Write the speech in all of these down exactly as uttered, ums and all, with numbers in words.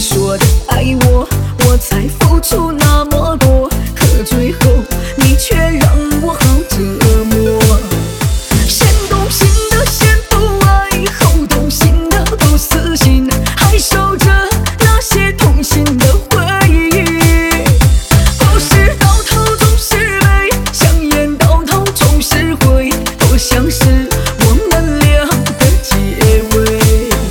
说的爱我，我才付出那么多，可最后你却让我好折磨。先动心的先不爱，后动心的不死心，还守着那些痛心的回忆。故事到头总是悲，香烟到头总是灰，多像是我们俩的结尾。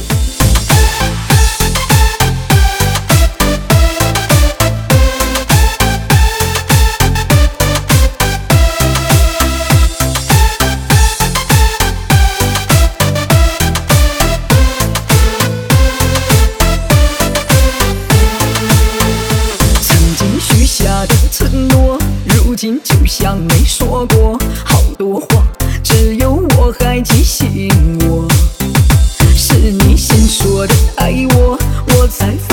许下的承诺，如今就像没说过。好多话，只有我还记醒我。是你先说的爱我，我才